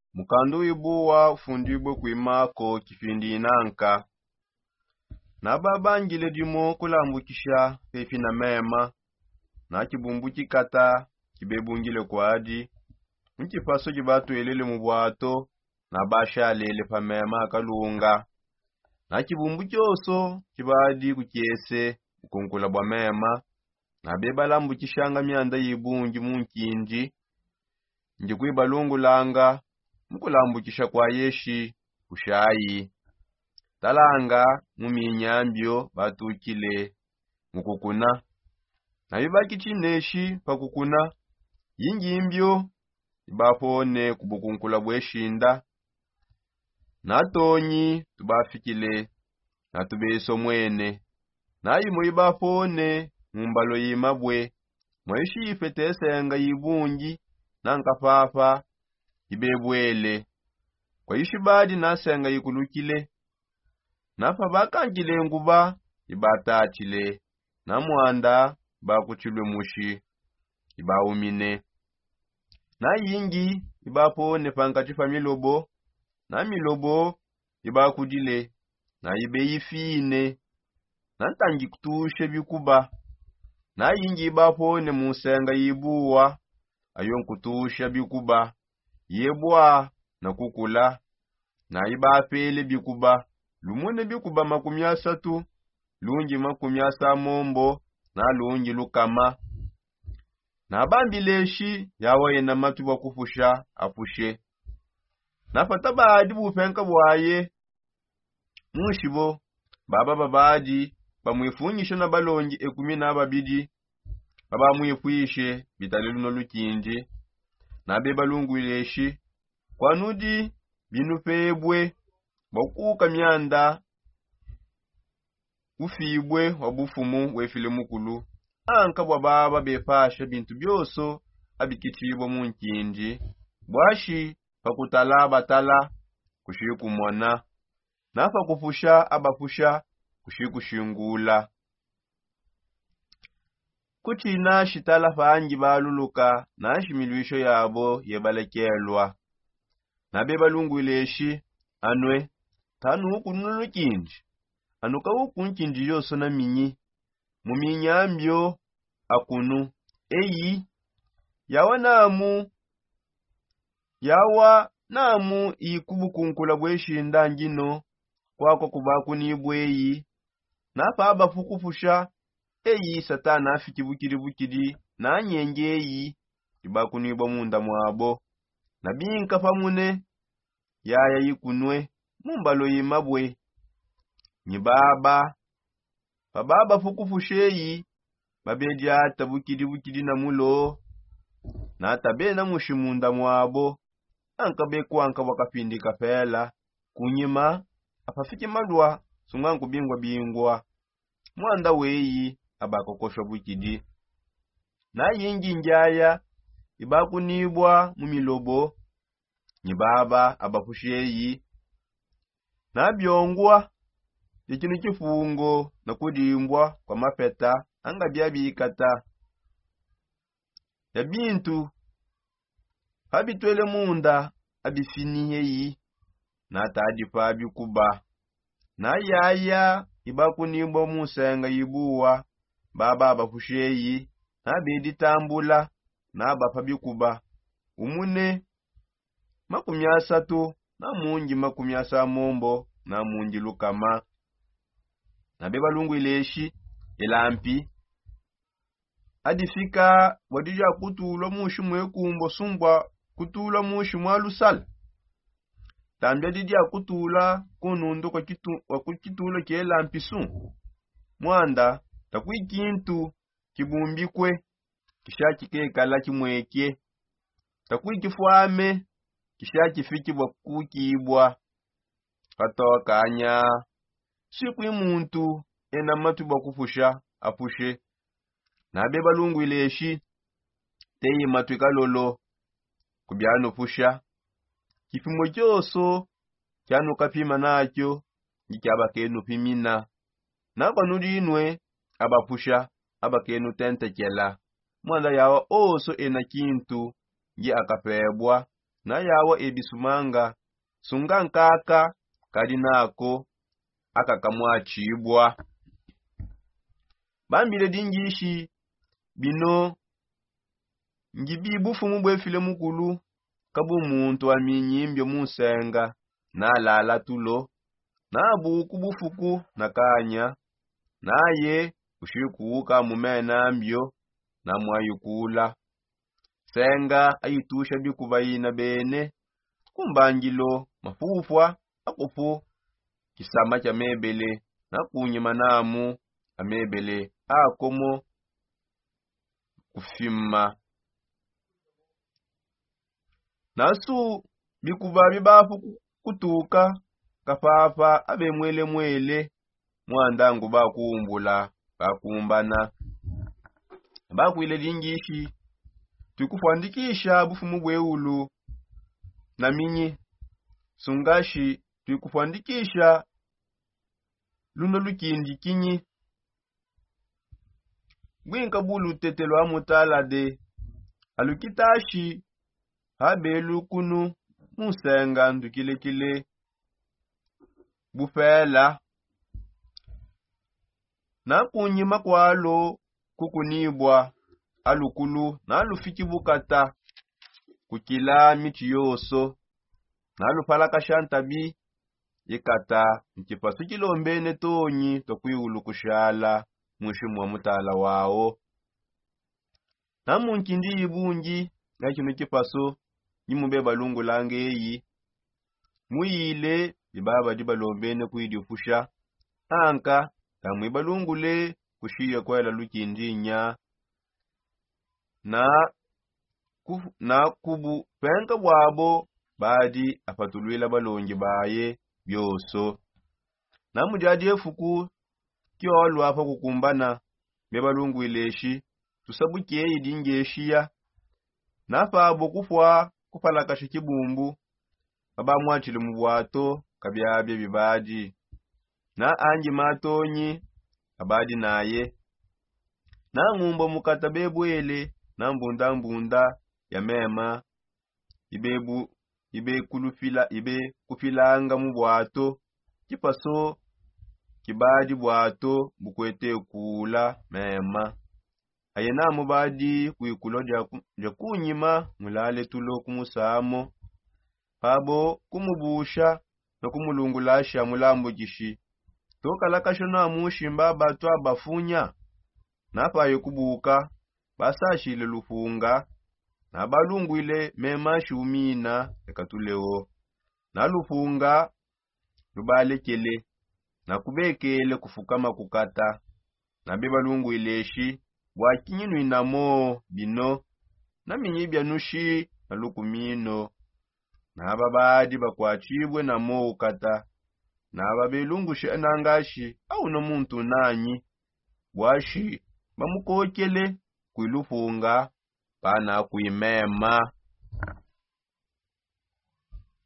Mukandu ibuwa ufundibwe kuimako kifindi inanka. Na babangile dimo kulambukisha pepi na mema. Na kibumbu kikata kibebungile kwa adi. Nchipaso jibatu elele mubwato. Na basha lele pa mema kalunga. Na kibumbu choso kibadi kukiese ukunkula bwa mema. Na beba lambukishanga mianda yibungi munkinji. Njikuiba lungulanga. Mukulambukisha kwa yeshi kushayi. Talanga muminyambyo batukile mukukuna. Na bibaki chineshi pakukuna. Yingimbyo ibapone kubukunkula bweshinda. Na tonyi tubafikile na tubeso mwene. Na imo ibapone mumbalo yimabwe. Mweshi ifetesenga yibungi na nkafafa ibebwele. Kwa ishibadi nasenga yikulukile. Nafa bakangile nguba ibatachile. Na muanda bakuchilwe mushi ibaumine. Na yingi ibapone pankachifa milobo. Na milobo ibakudile. Na ibe yifine. Na ntangi kutushe bikuba. Na yingi ibapone musenga yibuwa. Ayon kutusha bikuba. Yebwa na kukula. Na ibapele bikuba. Lumune bikuba 30. Lungi 30 na lungi lukama. Na bambileshi yawa yena matu wakufusha afushe. Na fataba adibu penka bwaye. Mushibo baba babadi bamwifunyisha na balongi 12. Baba mwifuishe bitalilu no lukinji. Na beba lungu ileshi. Kwa nudi binupebwe. Bakuka myanda. Ufibwe wabufumu wefile mukulu. Anka baba bepasha bintu byoso. Abikitibo munkinji. Bwashi pakutala batala. Kushiku mwana. Nafa kufusha abafusha. Kushiku shingula. Kuchina shitala faangi baluluka. Na shimiluisho yabo yebalekelwa. Na beba lungu ileshi. Anwe. Tanu huku nunu kinji. Anuka huku nkinji yoso na minyi. Muminyambyo akunu. Eyi. Yawa namu ikubu kunkula bweshinda njino. Kwako kubaku nibweyi. Nafa aba fukufusha. Eyi satana afiki bukiri. Na nyenge eyi. Ibaku nibo munda mwabo. Na binka famune. Yaya yikunwe. Mumbalo yimabwe. Nibaba. Fababa fukufusheyi. Babeja ata bukiri na mulo. Na tabe na mushimunda mwabo. Ankabe kuanka wakapindi kapela. Kunyima. Apafiki malwa. Sunganku bingwa. Mwanda weyi. Abakokosho bukidi. Na yingi njaya. Ibaku nibwa mumilobo. Nibaba abafusheyi. Na byongwa. Ikini kifungo na kudimbwa kwa mapeta. Anga biabikata. Ya bintu. Habitwele munda. Abifiniyeyi. Na tadifa abikuba. Na yaya. Ibaku nibwa musenga yibuwa. Baba abafusheyi. Na beditambula. Na abafabikuba. Umune. 30. Na mungi 30. Na mungi lukama. Na beba lungu ileshi. Elampi. Adifika. Wadija kutula mushi mwekumbo sungwa. Kutula mushi mwalusala. Tambia didia kutula. Kunundu kwa kutula ke elampi sun. Mwanda. Takui kintu. Kibumbikwe. Kishaki kekala kimweke. Takui kifuame. Kishaki fiki wakukibwa. Katoka anya. Siku imuntu. Ena matu bakufusha. Afushe. Na beba lungu ileshi. Teyi matu ikalolo. Kubiano fusha. Kifimo choso. Kianu kapima nakyo. Njikiaba kenu pimina. Na kwa nudi inwe. Abafusha. Aba kenu tentekela. Mwanda yawa oso ena kintu. Nji akapebwa. na yawa ebisumanga sunga nkaka kali nako akakamwachibwa. Bambile dingishi bino ngibibufumu bwefile mukulu kabu muntu aminyimbyo musenga na lala tulo na buku bufuku na kanya naye ushikuuka mumena mbyo na mwayukula senga ayitusha bikubayina bene kumbangilo mafufwa akufu kisama cha mebele na kunyima namu amebele akomo kufima nasu bikuba bibafu kutuka kafafa abe mwele mwandangu bakuumbula bakumbana bakwile lingishi tukufandikisha bufumu bweulu na minyi sungashi tukufandikisha luno lukindi kinyi gwinka bulu tetelwa mutala de alukitashi habelu kunu musenga ndukile bufela na kunyima kwalo kukunibwa alukulu na alufiki bukata kukila miti yoso na alupala shantabi ikata mkipasu kilombene tonyi tokwiulu kushala mushimu wa mutala wao na munkindi ibungi na kino kipaso nimubeba lungu langeyi muyile ibaba dibalombene kuidifusha anka tamwiba lungule kushiya kwela lukindinya na kubu penka bwabo badi apatulwila balongi baye byoso na mujadi efuku kyolu apa kukumbana beba lungu ileshi tusabukie idingeshiya na fabo kufwa kupalaka shikibumbu baba mwachile mubwato kabyabye bibadi na anji matonyi abadi naye na ngumbo mukata bebwele na mbunda ya mema ibe kufilanga mubwato kipaso kibadi bwato bukwete kula mema ayena mubadi kuikulo ja kunyima mulale tulo kumusamo pabo kumubusha no kumulungulasha mulambo jishi tokalakasho na mushimba batu abafunya napayo kubuka basashile lufunga na balungwile mema shumina yakatuleo na lufunga lubalekele na kubekele kufukama kukata na bebalungwileshi bwakinyinu inamo bino na minyibya nushi na lukumino na babadi bakwachibwe na mo ukata na babelungushe nangashi au no muntu nanyi bwashi bamukokele kwilufunga pana kuimema